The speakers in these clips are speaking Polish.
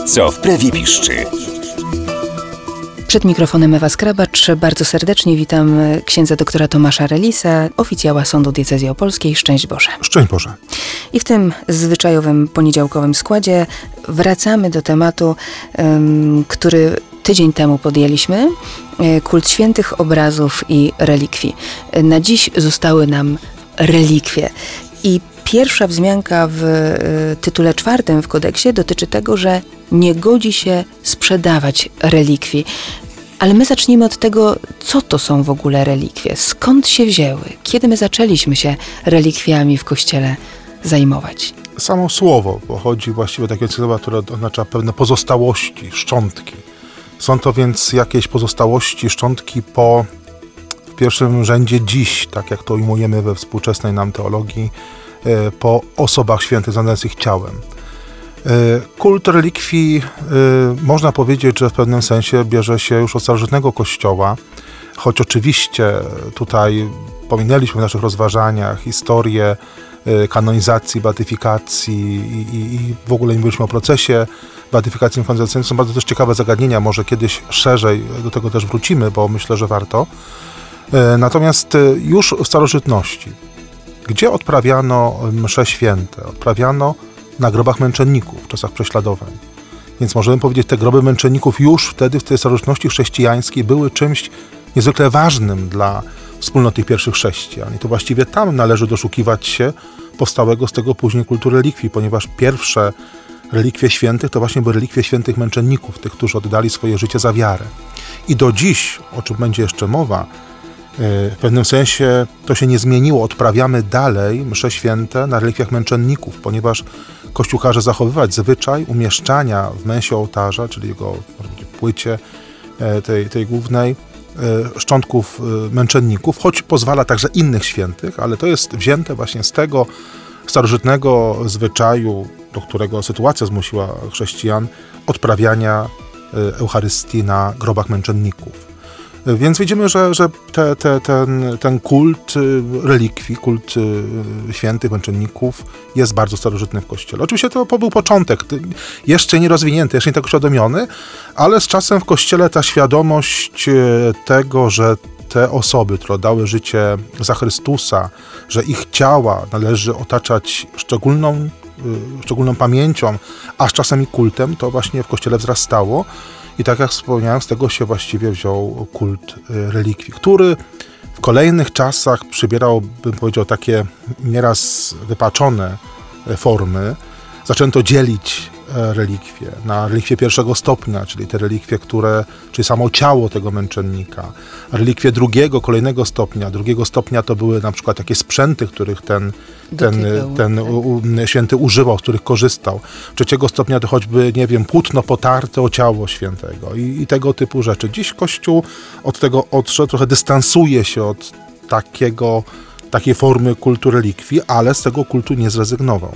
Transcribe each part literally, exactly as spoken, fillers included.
co w Prewie piszczy. Przed mikrofonem Ewa Skrabacz. Bardzo serdecznie witam księdza doktora Tomasza Relisa, oficjała Sądu Diecezji Opolskiej. Szczęść Boże. Szczęść Boże. I w tym zwyczajowym poniedziałkowym składzie wracamy do tematu, um, który tydzień temu podjęliśmy. Kult świętych obrazów i relikwii. Na dziś zostały nam relikwie. I pierwsza wzmianka w tytule czwartym w kodeksie dotyczy tego, że nie godzi się sprzedawać relikwii. Ale my zacznijmy od tego, co to są w ogóle relikwie, skąd się wzięły, kiedy my zaczęliśmy się relikwiami w Kościele zajmować. Samo słowo pochodzi właściwie od takiego słowa, które oznacza pewne pozostałości, szczątki. Są to więc jakieś pozostałości, szczątki po w pierwszym rzędzie dziś, tak jak to ujmujemy we współczesnej nam teologii, po osobach świętych związanych z ich ciałem. Kult relikwii, można powiedzieć, że w pewnym sensie bierze się już od starożytnego Kościoła, choć oczywiście tutaj pominęliśmy w naszych rozważaniach historię kanonizacji, beatyfikacji i, i, i w ogóle nie mówiliśmy o procesie beatyfikacji i kanonizacji. To są bardzo też ciekawe zagadnienia, może kiedyś szerzej do tego też wrócimy, bo myślę, że warto. Natomiast już w starożytności, gdzie odprawiano msze święte, odprawiano na grobach męczenników w czasach prześladowań. Więc możemy powiedzieć, te groby męczenników już wtedy w tej starożytności chrześcijańskiej były czymś niezwykle ważnym dla wspólnot tych pierwszych chrześcijan. I to właściwie tam należy doszukiwać się powstałego z tego później kultu relikwii, ponieważ pierwsze relikwie świętych to właśnie były relikwie świętych męczenników, tych, którzy oddali swoje życie za wiarę. I do dziś, o czym będzie jeszcze mowa, w pewnym sensie to się nie zmieniło. Odprawiamy dalej msze święte na relikwiach męczenników, ponieważ Kościół każe zachowywać zwyczaj umieszczania w męsie ołtarza, czyli jego płycie tej, tej głównej, szczątków męczenników, choć pozwala także innych świętych, ale to jest wzięte właśnie z tego starożytnego zwyczaju, do którego sytuacja zmusiła chrześcijan, odprawiania Eucharystii na grobach męczenników. Więc widzimy, że, że te, te, ten, ten kult relikwii, kult świętych męczenników jest bardzo starożytny w Kościele. Oczywiście to był początek, jeszcze nie rozwinięty, jeszcze nie tak uświadomiony, ale z czasem w Kościele ta świadomość tego, że te osoby, które oddały życie za Chrystusa, że ich ciała należy otaczać szczególną, szczególną pamięcią, a z czasem i kultem, to właśnie w Kościele wzrastało. I tak jak wspomniałem, z tego się właściwie wziął kult relikwii, który w kolejnych czasach przybierał, bym powiedział, takie nieraz wypaczone formy. Zaczęto dzielić relikwie na relikwie pierwszego stopnia, czyli te relikwie, które, czyli samo ciało tego męczennika. Relikwie drugiego, kolejnego stopnia. Drugiego stopnia to były na przykład takie sprzęty, których ten, ten, ten u, święty używał, z których korzystał. Trzeciego stopnia to choćby, nie wiem, płótno potarte o ciało świętego i, i tego typu rzeczy. Dziś Kościół od tego odszedł, trochę dystansuje się od takiego, takiej formy kultu relikwii, ale z tego kultu nie zrezygnował.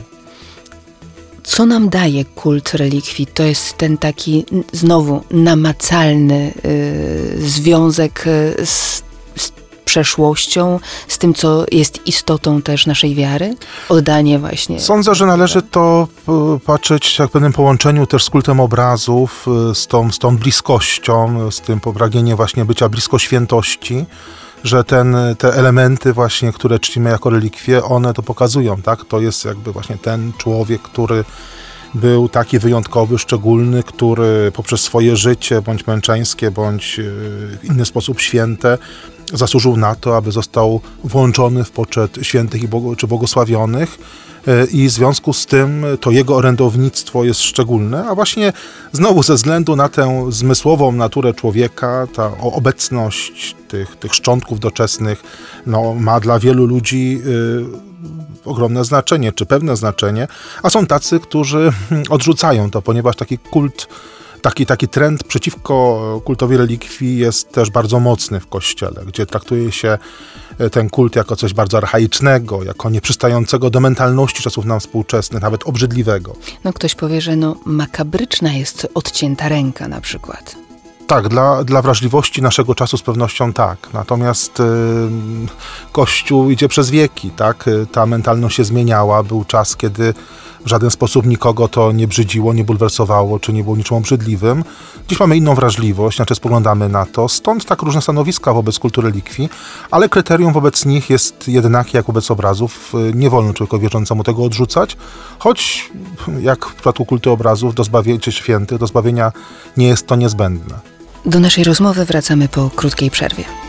Co nam daje kult relikwii? To jest ten taki znowu namacalny y, związek z, z przeszłością, z tym, co jest istotą też naszej wiary? Oddanie właśnie. Sądzę, że należy to patrzeć jak w pewnym połączeniu też z kultem obrazów, z tą, z tą bliskością, z tym pragnieniem właśnie bycia blisko świętości, że ten, te elementy właśnie, które czcimy jako relikwie, one to pokazują, tak? To jest jakby właśnie ten człowiek, który był taki wyjątkowy, szczególny, który poprzez swoje życie, bądź męczeńskie, bądź w inny sposób święte, zasłużył na to, aby został włączony w poczet świętych i bogo, czy błogosławionych. I w związku z tym to jego orędownictwo jest szczególne, a właśnie znowu ze względu na tę zmysłową naturę człowieka, ta obecność tych, tych szczątków doczesnych no, ma dla wielu ludzi y, ogromne znaczenie, czy pewne znaczenie, a są tacy, którzy odrzucają to, ponieważ taki kult, taki, taki trend przeciwko kultowi relikwii jest też bardzo mocny w Kościele, gdzie traktuje się ten kult jako coś bardzo archaicznego, jako nieprzystającego do mentalności czasów nam współczesnych, nawet obrzydliwego. No ktoś powie, że no makabryczna jest odcięta ręka na przykład. Tak, dla, dla wrażliwości naszego czasu z pewnością tak. Natomiast y, Kościół idzie przez wieki, tak? Ta mentalność się zmieniała. Był czas, kiedy w żaden sposób nikogo to nie brzydziło, nie bulwersowało, czy nie było niczym obrzydliwym. Dziś mamy inną wrażliwość, znaczy spoglądamy na to, stąd tak różne stanowiska wobec kultury relikwii, ale kryterium wobec nich jest jednakie jak wobec obrazów. Nie wolno człowiekowi wierzącemu tego odrzucać, choć jak w przypadku kultu obrazów do zbawienia, czy świętych, do zbawienia nie jest to niezbędne. Do naszej rozmowy wracamy po krótkiej przerwie.